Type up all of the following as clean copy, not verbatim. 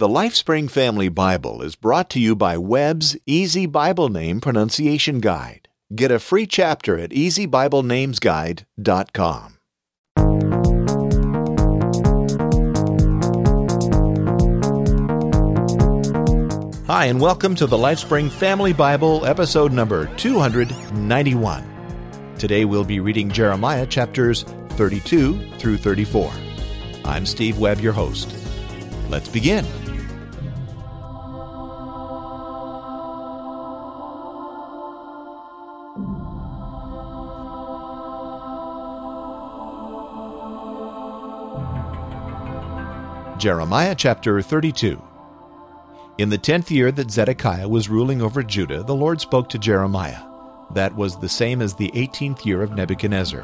The LifeSpring Family Bible is brought to you by Webb's Easy Bible Name Pronunciation Guide. Get a free chapter at easybiblenamesguide.com. Hi, and welcome to the LifeSpring Family Bible, episode number 291. Today we'll be reading Jeremiah chapters 32 through 34. I'm Steve Webb, your host. Let's begin. Jeremiah chapter 32. In the 10th year that Zedekiah was ruling over Judah, the Lord spoke to Jeremiah. That was the same as the 18th year of Nebuchadnezzar.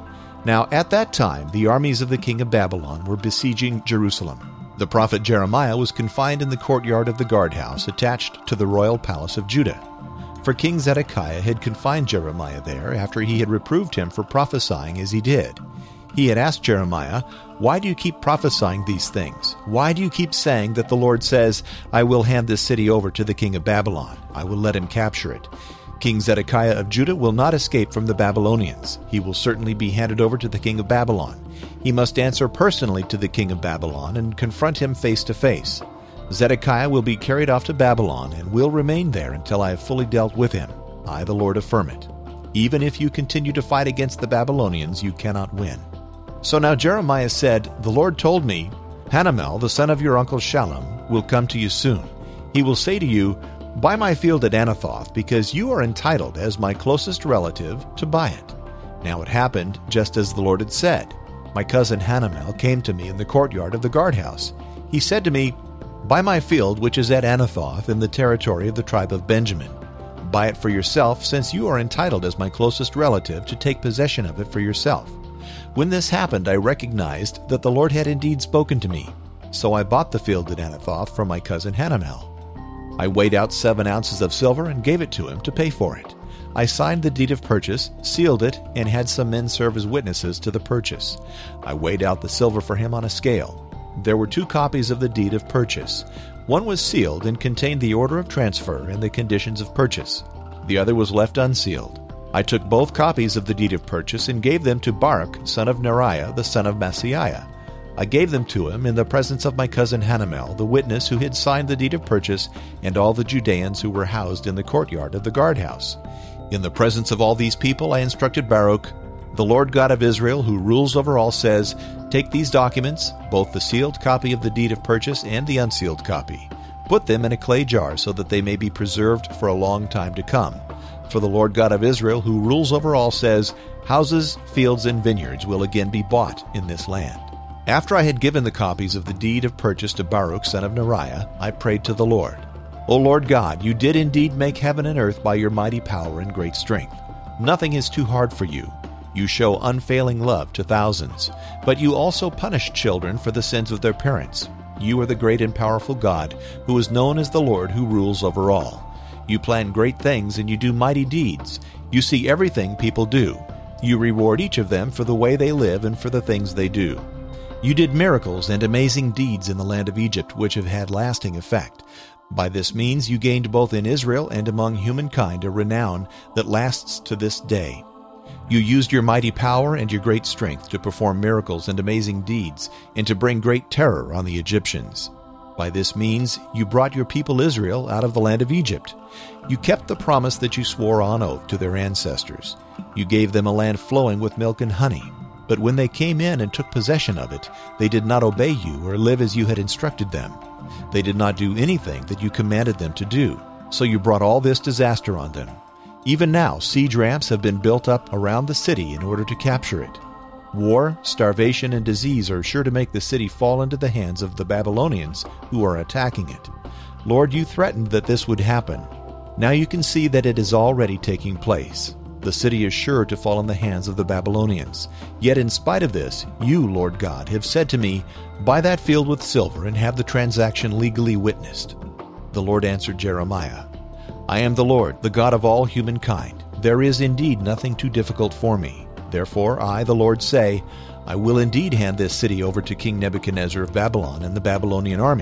Now at that time the armies of the king of Babylon were besieging Jerusalem. The prophet Jeremiah was confined in the courtyard of the guardhouse attached to the royal palace of Judah. For King Zedekiah had confined Jeremiah there after he had reproved him for prophesying as he did. He had asked Jeremiah, "Why do you keep prophesying these things? Why do you keep saying that the Lord says, 'I will hand this city over to the king of Babylon. I will let him capture it'? King Zedekiah of Judah will not escape from the Babylonians. He will certainly be handed over to the king of Babylon. He must answer personally to the king of Babylon and confront him face to face. Zedekiah will be carried off to Babylon and will remain there until I have fully dealt with him. I, the Lord, affirm it. Even if you continue to fight against the Babylonians, you cannot win." So now Jeremiah said, "The Lord told me, Hanamel, the son of your uncle Shallum, will come to you soon. He will say to you, 'Buy my field at Anathoth, because you are entitled as my closest relative to buy it.' Now it happened just as the Lord had said. My cousin Hanamel came to me in the courtyard of the guardhouse. He said to me, 'Buy my field which is at Anathoth in the territory of the tribe of Benjamin. Buy it for yourself, since you are entitled as my closest relative to take possession of it for yourself.' When this happened, I recognized that the Lord had indeed spoken to me. So I bought the field at Anathoth from my cousin Hanamel. I weighed out 7 ounces of silver and gave it to him to pay for it. I signed the deed of purchase, sealed it, and had some men serve as witnesses to the purchase. I weighed out the silver for him on a scale. There were 2 copies of the deed of purchase. One was sealed and contained the order of transfer and the conditions of purchase. The other was left unsealed. I took both copies of the deed of purchase and gave them to Baruch, son of Neriah, the son of Maaseiah. I gave them to him in the presence of my cousin Hanamel, the witness who had signed the deed of purchase, and all the Judeans who were housed in the courtyard of the guardhouse. In the presence of all these people I instructed Baruch, "The Lord God of Israel, who rules over all, says, take these documents, both the sealed copy of the deed of purchase and the unsealed copy. Put them in a clay jar so that they may be preserved for a long time to come. For the Lord God of Israel, who rules over all, says, houses, fields, and vineyards will again be bought in this land." After I had given the copies of the deed of purchase to Baruch, son of Neriah, I prayed to the Lord, "O Lord God, you did indeed make heaven and earth by your mighty power and great strength. Nothing is too hard for you. You show unfailing love to thousands, but you also punish children for the sins of their parents. You are the great and powerful God, who is known as the Lord who rules over all. You plan great things and you do mighty deeds. You see everything people do. You reward each of them for the way they live and for the things they do. You did miracles and amazing deeds in the land of Egypt which have had lasting effect. By this means you gained both in Israel and among humankind a renown that lasts to this day. You used your mighty power and your great strength to perform miracles and amazing deeds and to bring great terror on the Egyptians. By this means you brought your people Israel out of the land of Egypt. You kept the promise that you swore on oath to their ancestors. You gave them a land flowing with milk and honey. But when they came in and took possession of it, they did not obey you or live as you had instructed them. They did not do anything that you commanded them to do. So you brought all this disaster on them. Even now, siege ramps have been built up around the city in order to capture it. War, starvation, and disease are sure to make the city fall into the hands of the Babylonians who are attacking it. Lord, you threatened that this would happen. Now you can see that it is already taking place. The city is sure to fall in the hands of the Babylonians. Yet in spite of this, you, Lord God, have said to me, 'Buy that field with silver and have the transaction legally witnessed.'" The Lord answered Jeremiah, "I am the Lord, the God of all humankind. There is indeed nothing too difficult for me. Therefore I, the Lord, say, I will indeed hand this city over to King Nebuchadnezzar of Babylon and the Babylonian army.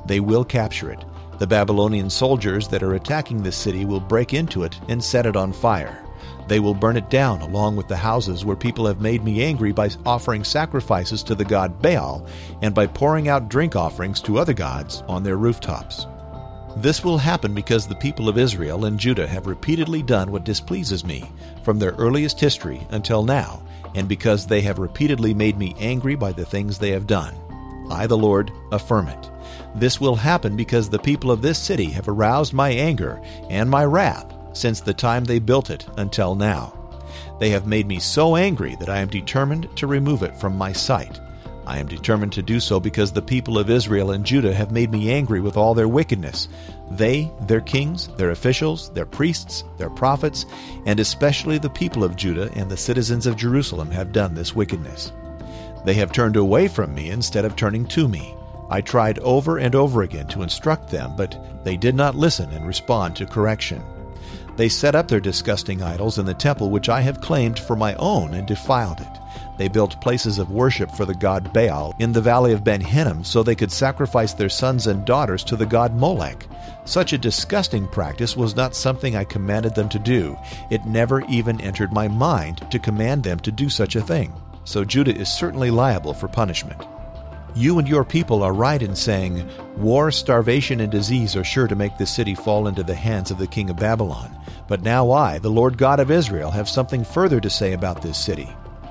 They will capture it. The Babylonian soldiers that are attacking this city will break into it and set it on fire. They will burn it down along with the houses where people have made me angry by offering sacrifices to the god Baal and by pouring out drink offerings to other gods on their rooftops. This will happen because the people of Israel and Judah have repeatedly done what displeases me from their earliest history until now, and because they have repeatedly made me angry by the things they have done. I, the Lord, affirm it. This will happen because the people of this city have aroused my anger and my wrath since the time they built it until now. They have made me so angry that I am determined to remove it from my sight. I am determined to do so because the people of Israel and Judah have made me angry with all their wickedness. They, their kings, their officials, their priests, their prophets, and especially the people of Judah and the citizens of Jerusalem have done this wickedness. They have turned away from me instead of turning to me. I tried over and over again to instruct them, but they did not listen and respond to correction. They set up their disgusting idols in the temple which I have claimed for my own and defiled it. They built places of worship for the god Baal in the valley of Ben Hinnom so they could sacrifice their sons and daughters to the god Molech. Such a disgusting practice was not something I commanded them to do. It never even entered my mind to command them to do such a thing. So Judah is certainly liable for punishment. You and your people are right in saying, war, starvation, and disease are sure to make this city fall into the hands of the king of Babylon. But now I, the Lord God of Israel, have something further to say about this city.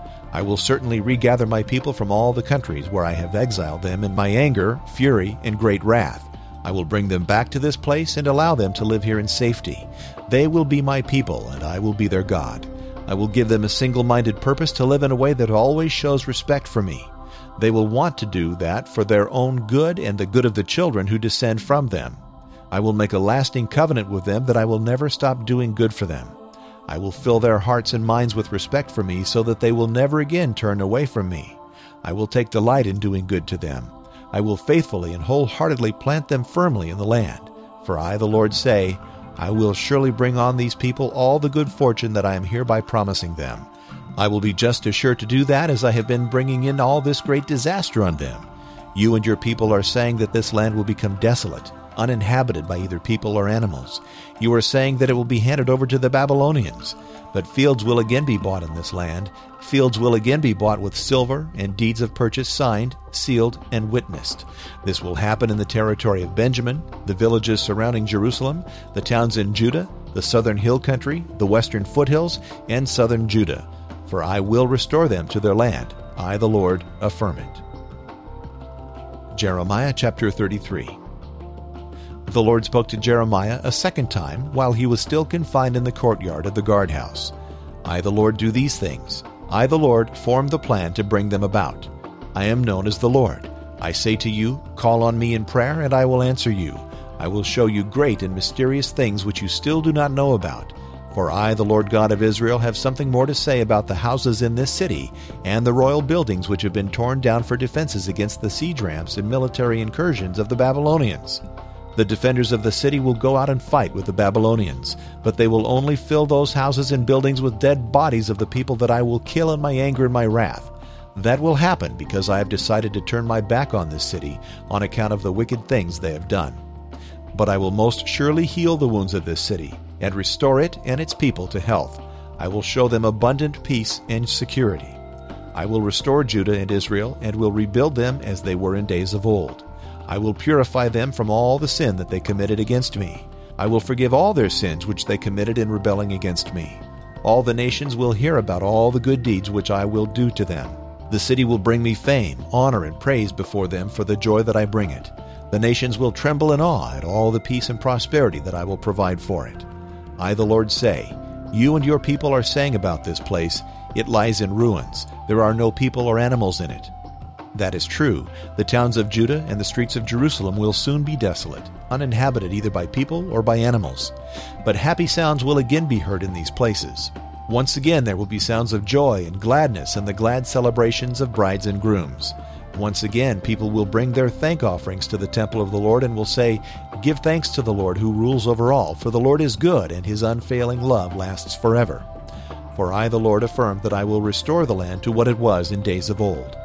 I will certainly regather my people from all the countries where I have exiled them in my anger, fury, and great wrath. I will bring them back to this place and allow them to live here in safety. They will be my people, and I will be their God. I will give them a single-minded purpose to live in a way that always shows respect for me. They will want to do that for their own good and the good of the children who descend from them. I will make a lasting covenant with them that I will never stop doing good for them. I will fill their hearts and minds with respect for me so that they will never again turn away from me. I will take delight in doing good to them. I will faithfully and wholeheartedly plant them firmly in the land. For I, the Lord, say, I will surely bring on these people all the good fortune that I am hereby promising them. I will be just as sure to do that as I have been bringing in all this great disaster on them. You and your people are saying that this land will become desolate, uninhabited by either people or animals. You are saying that it will be handed over to the Babylonians. But fields will again be bought in this land. Fields will again be bought with silver, and deeds of purchase signed, sealed, and witnessed. This will happen in the territory of Benjamin, the villages surrounding Jerusalem, the towns in Judah, the southern hill country, the western foothills, and southern Judah. For I will restore them to their land. I, the Lord, affirm it. Jeremiah chapter 33. The Lord spoke to Jeremiah a second time while he was still confined in the courtyard of the guardhouse. I, the Lord, do these things. I, the Lord, formed the plan to bring them about. I am known as the Lord. I say to you, call on me in prayer, and I will answer you. I will show you great and mysterious things which you still do not know about. For I, the Lord God of Israel, have something more to say about the houses in this city and the royal buildings which have been torn down for defenses against the siege ramps and military incursions of the Babylonians. The defenders of the city will go out and fight with the Babylonians, but they will only fill those houses and buildings with dead bodies of the people that I will kill in my anger and my wrath. That will happen because I have decided to turn my back on this city on account of the wicked things they have done. But I will most surely heal the wounds of this city and restore it and its people to health. I will show them abundant peace and security. I will restore Judah and Israel and will rebuild them as they were in days of old. I will purify them from all the sin that they committed against me. I will forgive all their sins which they committed in rebelling against me. All the nations will hear about all the good deeds which I will do to them. The city will bring me fame, honor, and praise before them for the joy that I bring it. The nations will tremble in awe at all the peace and prosperity that I will provide for it. I, the Lord, say, you and your people are saying about this place, it lies in ruins. There are no people or animals in it. That is true. The towns of Judah and the streets of Jerusalem will soon be desolate, uninhabited either by people or by animals. But happy sounds will again be heard in these places. Once again there will be sounds of joy and gladness and the glad celebrations of brides and grooms. Once again people will bring their thank offerings to the temple of the Lord and will say, give thanks to the Lord who rules over all, for the Lord is good and his unfailing love lasts forever. For I, the Lord, affirm that I will restore the land to what it was in days of old.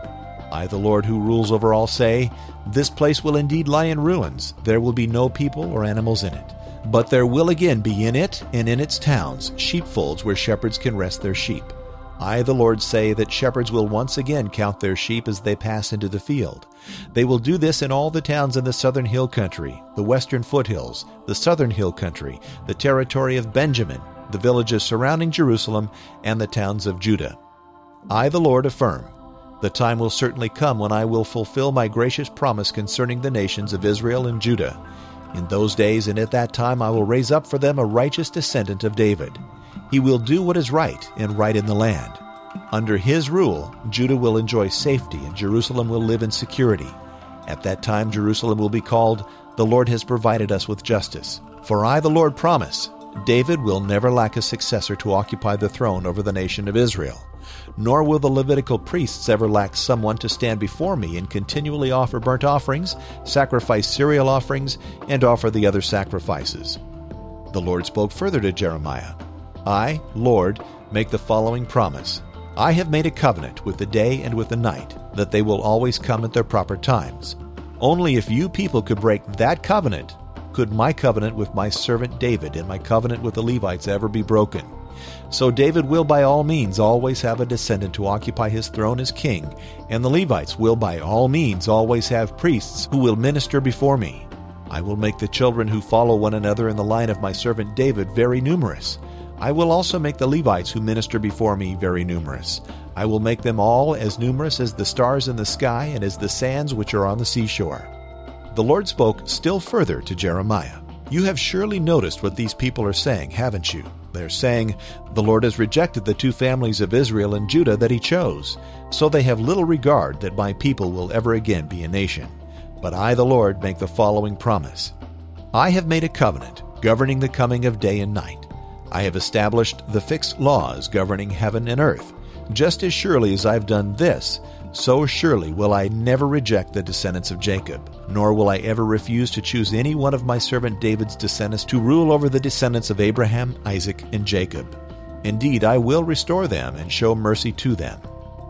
I, the Lord who rules over all, say, this place will indeed lie in ruins. There will be no people or animals in it. But there will again be in it and in its towns sheepfolds where shepherds can rest their sheep. I, the Lord, say that shepherds will once again count their sheep as they pass into the field. They will do this in all the towns in the southern hill country, the western foothills, the southern hill country, the territory of Benjamin, the villages surrounding Jerusalem, and the towns of Judah. I, the Lord, affirm, the time will certainly come when I will fulfill my gracious promise concerning the nations of Israel and Judah. In those days and at that time I will raise up for them a righteous descendant of David. He will do what is right and right in the land. Under his rule, Judah will enjoy safety and Jerusalem will live in security. At that time Jerusalem will be called, the Lord has provided us with justice. For I, the Lord, promise, David will never lack a successor to occupy the throne over the nation of Israel. Nor will the Levitical priests ever lack someone to stand before me and continually offer burnt offerings, sacrifice cereal offerings, and offer the other sacrifices. The Lord spoke further to Jeremiah. I, Lord, make the following promise. I have made a covenant with the day and with the night, that they will always come at their proper times. Only if you people could break that covenant, could my covenant with my servant David and my covenant with the Levites ever be broken. So David will by all means always have a descendant to occupy his throne as king, and the Levites will by all means always have priests who will minister before me. I will make the children who follow one another in the line of my servant David very numerous. I will also make the Levites who minister before me very numerous. I will make them all as numerous as the stars in the sky and as the sands which are on the seashore. The Lord spoke still further to Jeremiah. You have surely noticed what these people are saying, haven't you? They're saying, the Lord has rejected the two families of Israel and Judah that he chose, so they have little regard that my people will ever again be a nation. But I, the Lord, make the following promise. I have made a covenant governing the coming of day and night. I have established the fixed laws governing heaven and earth. Just as surely as I've done this, so surely will I never reject the descendants of Jacob, nor will I ever refuse to choose any one of my servant David's descendants to rule over the descendants of Abraham, Isaac, and Jacob. Indeed, I will restore them and show mercy to them.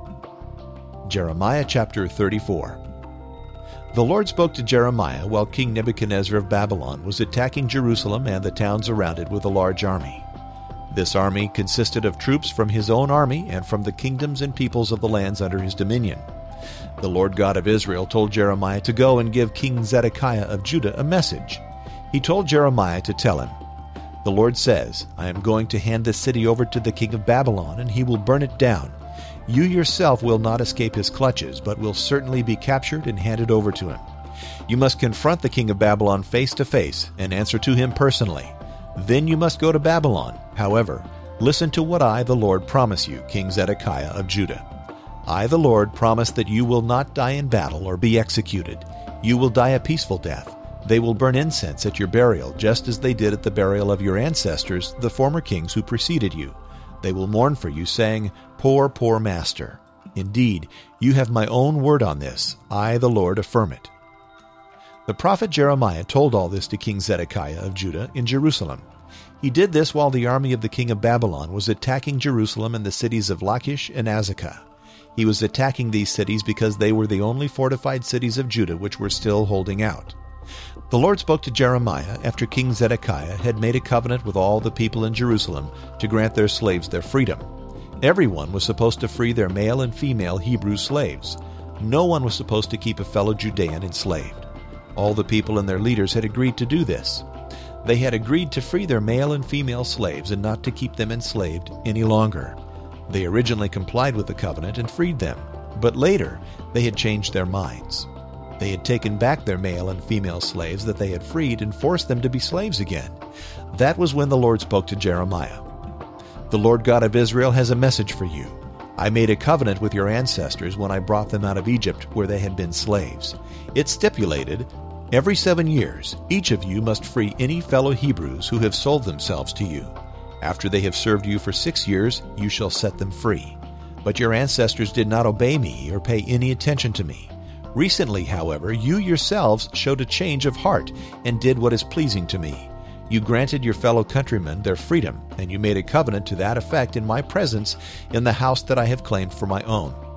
Jeremiah chapter 34. The Lord spoke to Jeremiah while King Nebuchadnezzar of Babylon was attacking Jerusalem and the towns around it with a large army. This army consisted of troops from his own army and from the kingdoms and peoples of the lands under his dominion. The Lord God of Israel told Jeremiah to go and give King Zedekiah of Judah a message. He told Jeremiah to tell him, the Lord says, I am going to hand this city over to the king of Babylon, and he will burn it down. You yourself will not escape his clutches, but will certainly be captured and handed over to him. You must confront the king of Babylon face to face and answer to him personally. Then you must go to Babylon. However, listen to what I, the Lord, promise you, King Zedekiah of Judah. I, the Lord, promise that you will not die in battle or be executed. You will die a peaceful death. They will burn incense at your burial, just as they did at the burial of your ancestors, the former kings who preceded you. They will mourn for you, saying, Poor, poor master. Indeed, you have my own word on this. I, the Lord, affirm it. The prophet Jeremiah told all this to King Zedekiah of Judah in Jerusalem. He did this while the army of the king of Babylon was attacking Jerusalem and the cities of Lachish and Azekah. He was attacking these cities because they were the only fortified cities of Judah which were still holding out. The Lord spoke to Jeremiah after King Zedekiah had made a covenant with all the people in Jerusalem to grant their slaves their freedom. Everyone was supposed to free their male and female Hebrew slaves. No one was supposed to keep a fellow Judean enslaved. All the people and their leaders had agreed to do this. They had agreed to free their male and female slaves and not to keep them enslaved any longer. They originally complied with the covenant and freed them, but later they had changed their minds. They had taken back their male and female slaves that they had freed and forced them to be slaves again. That was when the Lord spoke to Jeremiah. The Lord God of Israel has a message for you. I made a covenant with your ancestors when I brought them out of Egypt where they had been slaves. It stipulated, every 7 years, each of you must free any fellow Hebrews who have sold themselves to you. After they have served you for 6 years, you shall set them free. But your ancestors did not obey me or pay any attention to me. Recently, however, you yourselves showed a change of heart and did what is pleasing to me. You granted your fellow countrymen their freedom, and you made a covenant to that effect in my presence in the house that I have claimed for my own.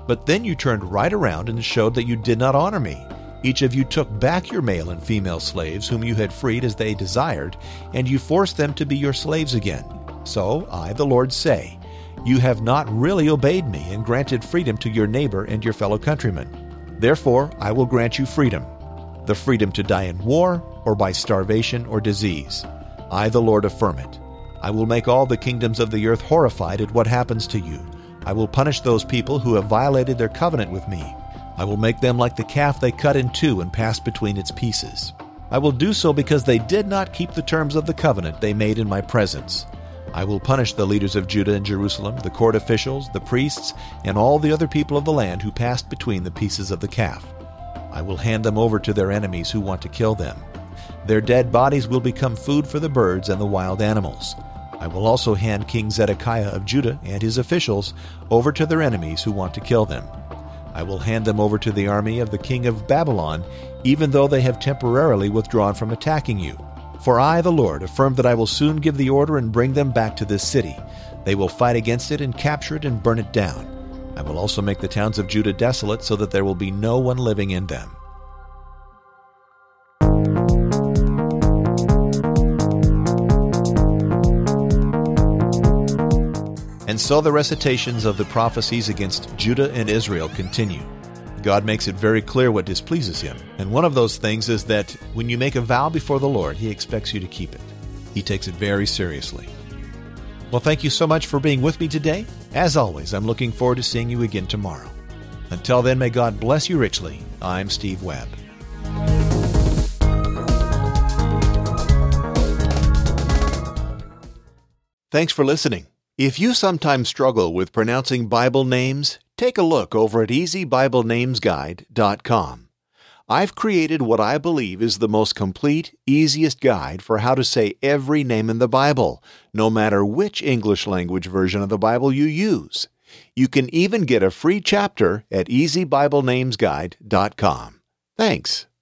But then you turned right around and showed that you did not honor me. Each of you took back your male and female slaves whom you had freed as they desired, and you forced them to be your slaves again. So I, the Lord, say, you have not really obeyed me and granted freedom to your neighbor and your fellow countrymen. Therefore I will grant you freedom, the freedom to die in war or by starvation or disease. I, the Lord, affirm it. I will make all the kingdoms of the earth horrified at what happens to you. I will punish those people who have violated their covenant with me. I will make them like the calf they cut in two and passed between its pieces. I will do so because they did not keep the terms of the covenant they made in my presence. I will punish the leaders of Judah and Jerusalem, the court officials, the priests, and all the other people of the land who passed between the pieces of the calf. I will hand them over to their enemies who want to kill them. Their dead bodies will become food for the birds and the wild animals. I will also hand King Zedekiah of Judah and his officials over to their enemies who want to kill them. I will hand them over to the army of the king of Babylon, even though they have temporarily withdrawn from attacking you. For I, the Lord, affirm that I will soon give the order and bring them back to this city. They will fight against it and capture it and burn it down. I will also make the towns of Judah desolate so that there will be no one living in them. And so the recitations of the prophecies against Judah and Israel continue. God makes it very clear what displeases him, and one of those things is that when you make a vow before the Lord, he expects you to keep it. He takes it very seriously. Well, thank you so much for being with me today. As always, I'm looking forward to seeing you again tomorrow. Until then, may God bless you richly. I'm Steve Webb. Thanks for listening. If you sometimes struggle with pronouncing Bible names, take a look over at EasyBibleNamesGuide.com. I've created what I believe is the most complete, easiest guide for how to say every name in the Bible, no matter which English language version of the Bible you use. You can even get a free chapter at EasyBibleNamesGuide.com. Thanks.